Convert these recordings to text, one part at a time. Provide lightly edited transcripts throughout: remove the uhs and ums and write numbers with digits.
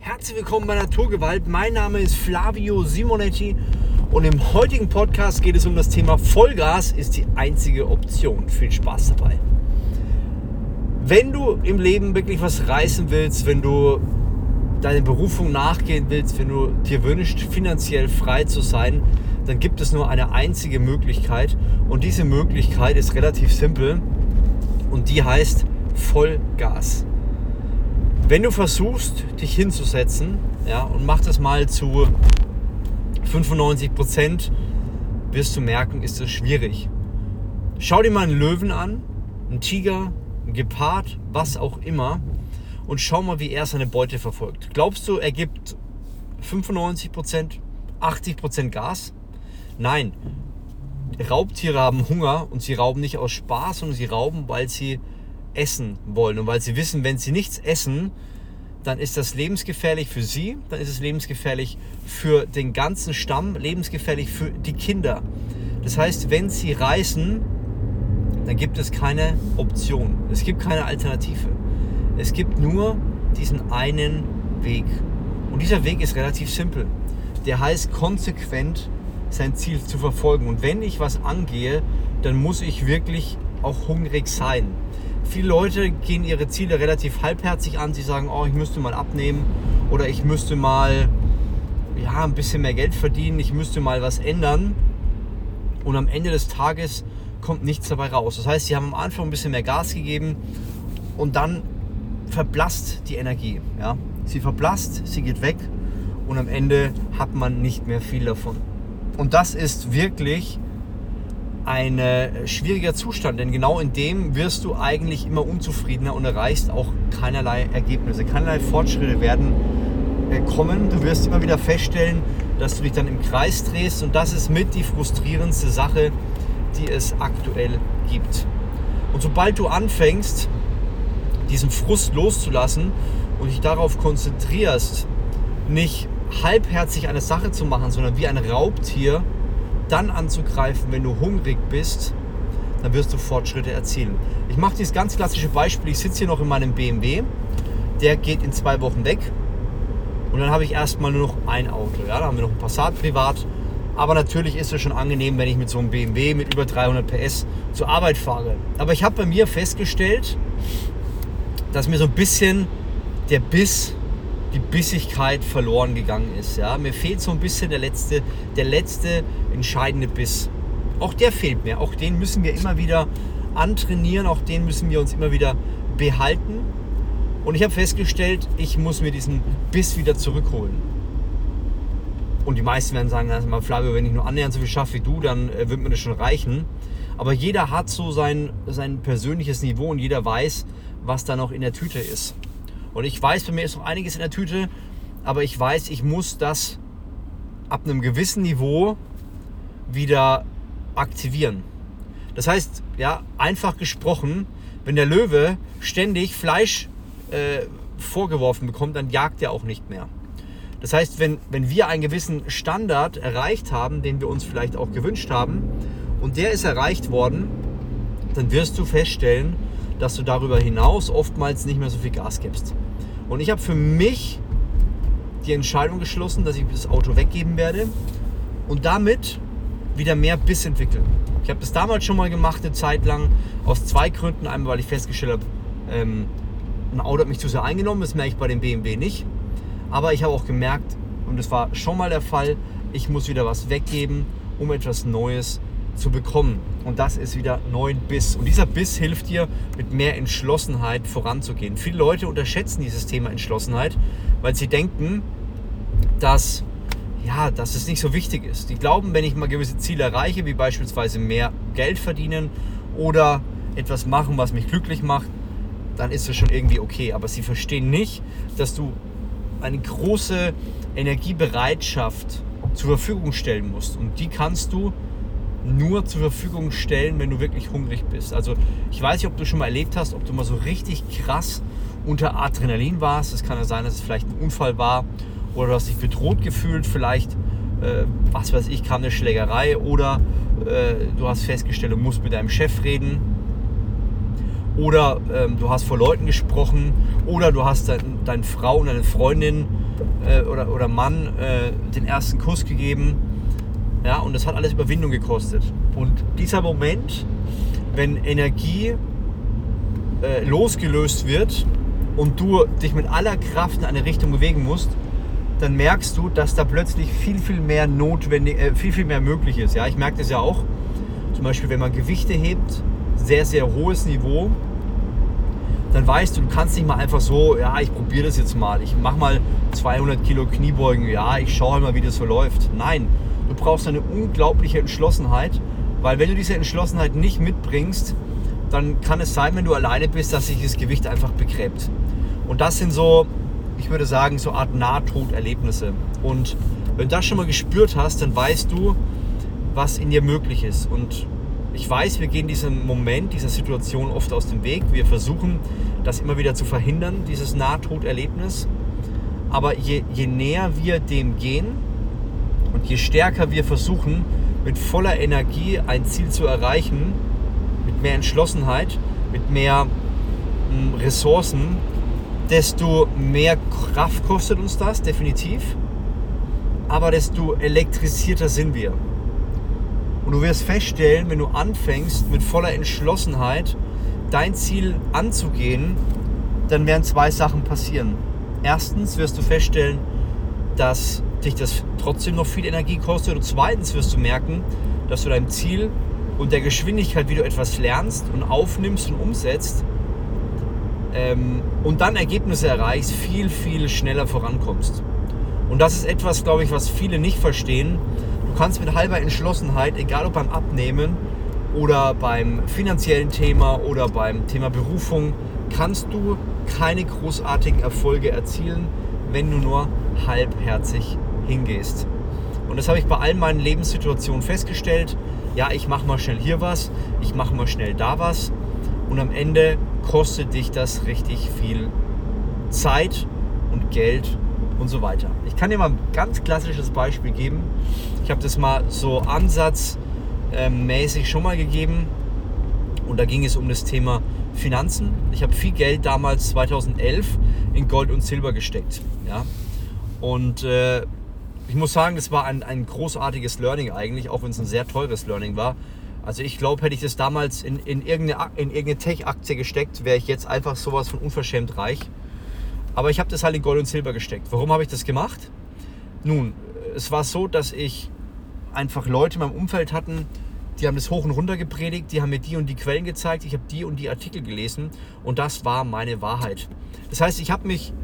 Herzlich willkommen bei Naturgewalt. Mein Name ist Flavio Simonetti und im heutigen Podcast geht es um das Thema Vollgas ist die einzige Option. Viel Spaß dabei. Wenn du im Leben wirklich was reißen willst, wenn du deine Berufung nachgehen willst, wenn du dir wünschst, finanziell frei zu sein, dann gibt es nur eine einzige Möglichkeit und diese Möglichkeit ist relativ simpel und die heißt Vollgas. Wenn du versuchst, dich hinzusetzen, und mach das mal zu 95%, wirst du merken, ist das schwierig. Schau dir mal einen Löwen an, einen Tiger, einen Gepard, was auch immer und schau mal, wie er seine Beute verfolgt. Glaubst du, er gibt 95%, 80% Gas? Nein. Raubtiere haben Hunger und sie rauben nicht aus Spaß, sondern sie rauben, weil sie essen wollen und weil sie wissen, wenn sie nichts essen, dann ist das lebensgefährlich für sie, dann ist es lebensgefährlich für den ganzen Stamm, lebensgefährlich für die Kinder. Das heißt, wenn sie reißen, dann gibt es keine Option, es gibt keine Alternative. Es gibt nur diesen einen Weg und dieser Weg ist relativ simpel. Der heißt, konsequent sein Ziel zu verfolgen und wenn ich was angehe, dann muss ich wirklich auch hungrig sein. Viele Leute gehen ihre Ziele relativ halbherzig an. Sie sagen, ich müsste mal abnehmen oder ich müsste mal ein bisschen mehr Geld verdienen, ich müsste mal was ändern. Und am Ende des Tages kommt nichts dabei raus. Das heißt, sie haben am Anfang ein bisschen mehr Gas gegeben und dann verblasst die Energie. Ja? Sie verblasst, sie geht weg und am Ende hat man nicht mehr viel davon. Und das ist wirklich ein schwieriger Zustand, denn genau in dem wirst du eigentlich immer unzufriedener und erreichst auch keinerlei Ergebnisse. Keinerlei Fortschritte werden kommen. Du wirst immer wieder feststellen, dass du dich dann im Kreis drehst und das ist mit die frustrierendste Sache, die es aktuell gibt. Und sobald du anfängst, diesen Frust loszulassen und dich darauf konzentrierst, nicht halbherzig eine Sache zu machen, sondern wie ein Raubtier dann anzugreifen, wenn du hungrig bist, dann wirst du Fortschritte erzielen. Ich mache dieses ganz klassische Beispiel, ich sitze hier noch in meinem BMW, der geht in 2 Wochen weg und dann habe ich erstmal nur noch ein Auto. Ja? Da haben wir noch ein Passat privat, aber natürlich ist es schon angenehm, wenn ich mit so einem BMW mit über 300 PS zur Arbeit fahre. Aber ich habe bei mir festgestellt, dass mir so ein bisschen der Biss, die Bissigkeit verloren gegangen ist. Ja? Mir fehlt so ein bisschen der letzte entscheidende Biss. Auch der fehlt mir. Auch den müssen wir immer wieder antrainieren. Auch den müssen wir uns immer wieder behalten. Und ich habe festgestellt, ich muss mir diesen Biss wieder zurückholen. Und die meisten werden sagen, also mal Flavio, wenn ich nur annähernd so viel schaffe wie du, dann wird mir das schon reichen. Aber jeder hat so sein persönliches Niveau und jeder weiß, was da noch in der Tüte ist. Und ich weiß, bei mir ist noch einiges in der Tüte, aber ich weiß, ich muss das ab einem gewissen Niveau wieder aktivieren. Das heißt, einfach gesprochen, wenn der Löwe ständig Fleisch vorgeworfen bekommt, dann jagt er auch nicht mehr. Das heißt, wenn wir einen gewissen Standard erreicht haben, den wir uns vielleicht auch gewünscht haben, und der ist erreicht worden, dann wirst du feststellen, dass du darüber hinaus oftmals nicht mehr so viel Gas gibst. Und ich habe für mich die Entscheidung geschlossen, dass ich das Auto weggeben werde und damit wieder mehr Biss entwickeln. Ich habe das damals schon mal gemacht, eine Zeit lang, aus 2 Gründen. Einmal, weil ich festgestellt habe, ein Auto hat mich zu sehr eingenommen, das merke ich bei dem BMW nicht. Aber ich habe auch gemerkt, und das war schon mal der Fall, ich muss wieder was weggeben, um etwas Neues zu bekommen. Und das ist wieder neuen Biss. Und dieser Biss hilft dir, mit mehr Entschlossenheit voranzugehen. Viele Leute unterschätzen dieses Thema Entschlossenheit, weil sie denken, dass es nicht so wichtig ist. Die glauben, wenn ich mal gewisse Ziele erreiche, wie beispielsweise mehr Geld verdienen oder etwas machen, was mich glücklich macht, dann ist es schon irgendwie okay. Aber sie verstehen nicht, dass du eine große Energiebereitschaft zur Verfügung stellen musst. Und die kannst du nur zur Verfügung stellen, wenn du wirklich hungrig bist. Also ich weiß nicht, ob du schon mal erlebt hast, ob du mal so richtig krass unter Adrenalin warst. Es kann ja sein, dass es vielleicht ein Unfall war oder du hast dich bedroht gefühlt, vielleicht, kam eine Schlägerei oder du hast festgestellt, du musst mit deinem Chef reden oder du hast vor Leuten gesprochen oder du hast deine Frau und deine Freundin oder Mann den ersten Kuss gegeben. Ja, und das hat alles Überwindung gekostet. Und dieser Moment, wenn Energie losgelöst wird und du dich mit aller Kraft in eine Richtung bewegen musst, dann merkst du, dass da plötzlich viel mehr viel mehr möglich ist. Ja, ich merke das ja auch. Zum Beispiel, wenn man Gewichte hebt, sehr, sehr hohes Niveau, dann weißt du, du kannst nicht mal einfach so, ja, ich probiere das jetzt mal, ich mache mal 200 Kilo Kniebeugen, ja, ich schaue mal, wie das so läuft. Nein, du brauchst eine unglaubliche Entschlossenheit, weil wenn du diese Entschlossenheit nicht mitbringst, dann kann es sein, wenn du alleine bist, dass sich das Gewicht einfach begräbt. Und das sind so, ich würde sagen, so eine Art Nahtoderlebnisse. Und wenn du das schon mal gespürt hast, dann weißt du, was in dir möglich ist. Und ich weiß, wir gehen diesem Moment, dieser Situation oft aus dem Weg. Wir versuchen, das immer wieder zu verhindern, dieses Nahtoderlebnis. Aber je näher wir dem gehen und je stärker wir versuchen, mit voller Energie ein Ziel zu erreichen, mit mehr Entschlossenheit, mit mehr Ressourcen, desto mehr Kraft kostet uns das, definitiv. Aber desto elektrisierter sind wir. Und du wirst feststellen, wenn du anfängst, mit voller Entschlossenheit dein Ziel anzugehen, dann werden zwei Sachen passieren. Erstens wirst du feststellen, dass dich das trotzdem noch viel Energie kostet. Und zweitens wirst du merken, dass du deinem Ziel und der Geschwindigkeit, wie du etwas lernst und aufnimmst und umsetzt und dann Ergebnisse erreichst, viel schneller vorankommst. Und das ist etwas, glaube ich, was viele nicht verstehen. Du kannst mit halber Entschlossenheit, egal ob beim Abnehmen oder beim finanziellen Thema oder beim Thema Berufung, kannst du keine großartigen Erfolge erzielen, wenn du nur halbherzig hingehst. Und das habe ich bei all meinen Lebenssituationen festgestellt. Ja, ich mache mal schnell hier was, ich mache mal schnell da was und am Ende kostet dich das richtig viel Zeit und Geld und so weiter. Ich kann dir mal ein ganz klassisches Beispiel geben. Ich habe das mal so ansatzmäßig schon mal gegeben und da ging es um das Thema Finanzen. Ich habe viel Geld damals 2011 in Gold und Silber gesteckt. Ja? Und ich muss sagen, das war ein großartiges Learning eigentlich, auch wenn es ein sehr teures Learning war. Also ich glaube, hätte ich das damals in irgendeine Tech-Aktie gesteckt, wäre ich jetzt einfach sowas von unverschämt reich. Aber ich habe das halt in Gold und Silber gesteckt. Warum habe ich das gemacht? Nun, es war so, dass ich einfach Leute in meinem Umfeld hatten, die haben das hoch und runter gepredigt, die haben mir die und die Quellen gezeigt, ich habe die und die Artikel gelesen und das war meine Wahrheit. Das heißt, ich habe mich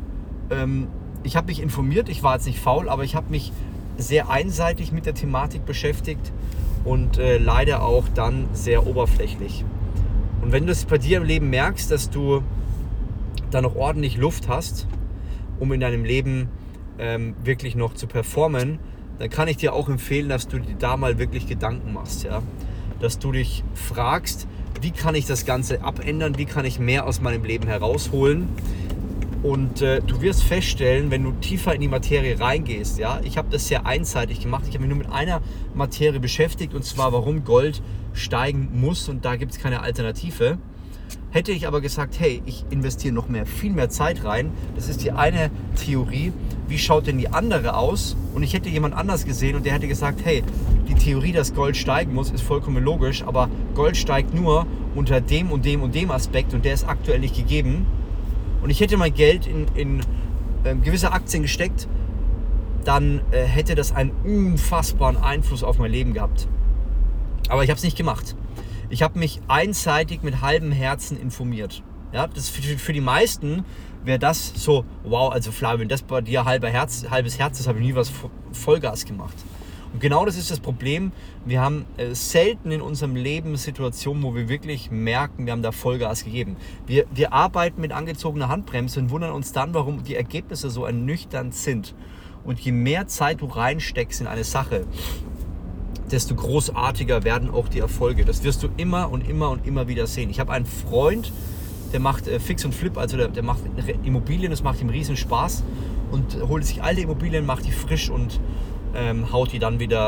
informiert, ich war jetzt nicht faul, aber ich habe mich sehr einseitig mit der Thematik beschäftigt und leider auch dann sehr oberflächlich. Und wenn du es bei dir im Leben merkst, dass du da noch ordentlich Luft hast, um in deinem Leben wirklich noch zu performen, dann kann ich dir auch empfehlen, dass du dir da mal wirklich Gedanken machst. Ja? Dass du dich fragst, wie kann ich das Ganze abändern, wie kann ich mehr aus meinem Leben herausholen. Und du wirst feststellen, wenn du tiefer in die Materie reingehst, ja, ich habe das sehr einseitig gemacht, ich habe mich nur mit einer Materie beschäftigt und zwar, warum Gold steigen muss und da gibt es keine Alternative. Hätte ich aber gesagt, hey, ich investiere noch viel mehr Zeit rein, das ist die eine Theorie, wie schaut denn die andere aus? Und ich hätte jemand anders gesehen und der hätte gesagt, hey, die Theorie, dass Gold steigen muss, ist vollkommen logisch, aber Gold steigt nur unter dem und dem und dem Aspekt und der ist aktuell nicht gegeben. Und ich hätte mein Geld in gewisse Aktien gesteckt, dann hätte das einen unfassbaren Einfluss auf mein Leben gehabt. Aber ich habe es nicht gemacht. Ich habe mich einseitig mit halbem Herzen informiert. Ja, das für die meisten wäre das so, wow, also Flavio, wenn das bei dir halbes Herz ist, habe ich nie was Vollgas gemacht. Und genau das ist das Problem. Wir haben selten in unserem Leben Situationen, wo wir wirklich merken, wir haben da Vollgas gegeben. Wir arbeiten mit angezogener Handbremse und wundern uns dann, warum die Ergebnisse so ernüchternd sind. Und je mehr Zeit du reinsteckst in eine Sache, desto großartiger werden auch die Erfolge. Das wirst du immer und immer wieder sehen. Ich habe einen Freund, der macht Fix und Flip, also der macht Immobilien, das macht ihm riesen Spaß und holt sich alte Immobilien, macht die frisch und haut die dann wieder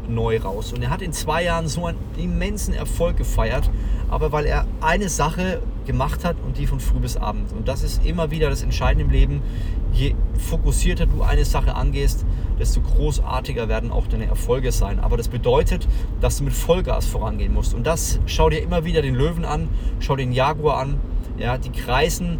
neu raus. Und er hat in 2 Jahren so einen immensen Erfolg gefeiert, aber weil er eine Sache gemacht hat und die von früh bis abend. Und das ist immer wieder das Entscheidende im Leben. Je fokussierter du eine Sache angehst, desto großartiger werden auch deine Erfolge sein. Aber das bedeutet, dass du mit Vollgas vorangehen musst. Und das, schau dir immer wieder den Löwen an, schau den Jaguar an. Ja, die kreisen,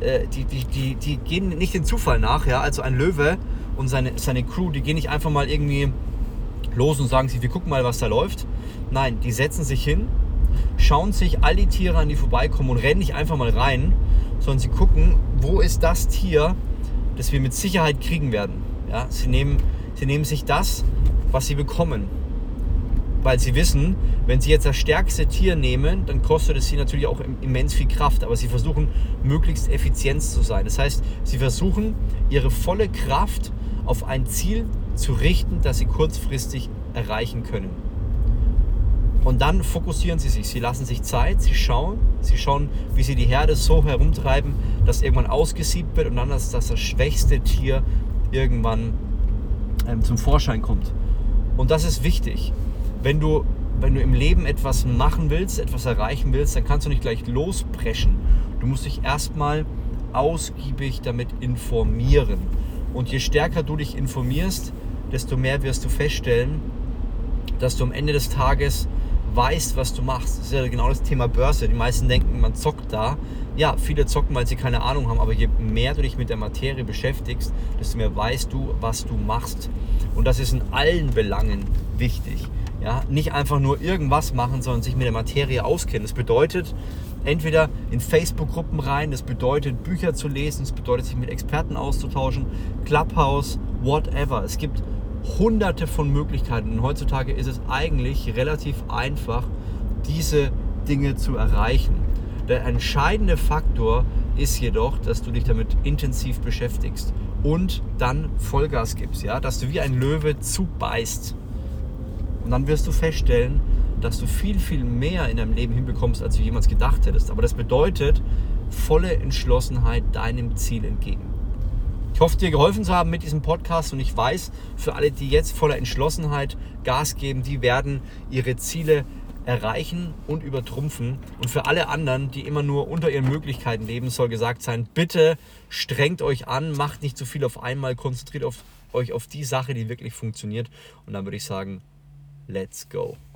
die gehen nicht den Zufall nach. Ja? Also ein Löwe und seine Crew, die gehen nicht einfach mal irgendwie los und sagen sich, wir gucken mal, was da läuft. Nein, die setzen sich hin, schauen sich all die Tiere an, die vorbeikommen und rennen nicht einfach mal rein, sondern sie gucken, wo ist das Tier, das wir mit Sicherheit kriegen werden. Ja? Sie nehmen sich das, was sie bekommen. Weil sie wissen, wenn sie jetzt das stärkste Tier nehmen, dann kostet es sie natürlich auch immens viel Kraft. Aber sie versuchen, möglichst effizient zu sein. Das heißt, sie versuchen, ihre volle Kraft auf ein Ziel zu richten, das sie kurzfristig erreichen können. Und dann fokussieren sie sich. Sie lassen sich Zeit, sie schauen, wie sie die Herde so herumtreiben, dass irgendwann ausgesiebt wird und dann, dass das schwächste Tier irgendwann zum Vorschein kommt. Und das ist wichtig. Wenn du im Leben etwas machen willst, etwas erreichen willst, dann kannst du nicht gleich lospreschen. Du musst dich erstmal ausgiebig damit informieren. Und je stärker du dich informierst, desto mehr wirst du feststellen, dass du am Ende des Tages weißt, was du machst. Das ist ja genau das Thema Börse. Die meisten denken, man zockt da. Ja, viele zocken, weil sie keine Ahnung haben, aber je mehr du dich mit der Materie beschäftigst, desto mehr weißt du, was du machst. Und das ist in allen Belangen wichtig. Ja, nicht einfach nur irgendwas machen, sondern sich mit der Materie auskennen. Das bedeutet, entweder in Facebook-Gruppen rein, das bedeutet, Bücher zu lesen, das bedeutet, sich mit Experten auszutauschen, Clubhouse, whatever. Es gibt hunderte von Möglichkeiten und heutzutage ist es eigentlich relativ einfach, diese Dinge zu erreichen. Der entscheidende Faktor ist jedoch, dass du dich damit intensiv beschäftigst und dann Vollgas gibst, ja? Dass du wie ein Löwe zubeißt. Und dann wirst du feststellen, dass du viel, viel mehr in deinem Leben hinbekommst, als du jemals gedacht hättest. Aber das bedeutet volle Entschlossenheit deinem Ziel entgegen. Ich hoffe, dir geholfen zu haben mit diesem Podcast und ich weiß, für alle, die jetzt voller Entschlossenheit Gas geben, die werden ihre Ziele erreichen und übertrumpfen. Und für alle anderen, die immer nur unter ihren Möglichkeiten leben, soll gesagt sein, bitte strengt euch an, macht nicht zu viel auf einmal, konzentriert euch auf die Sache, die wirklich funktioniert. Und dann würde ich sagen, let's go.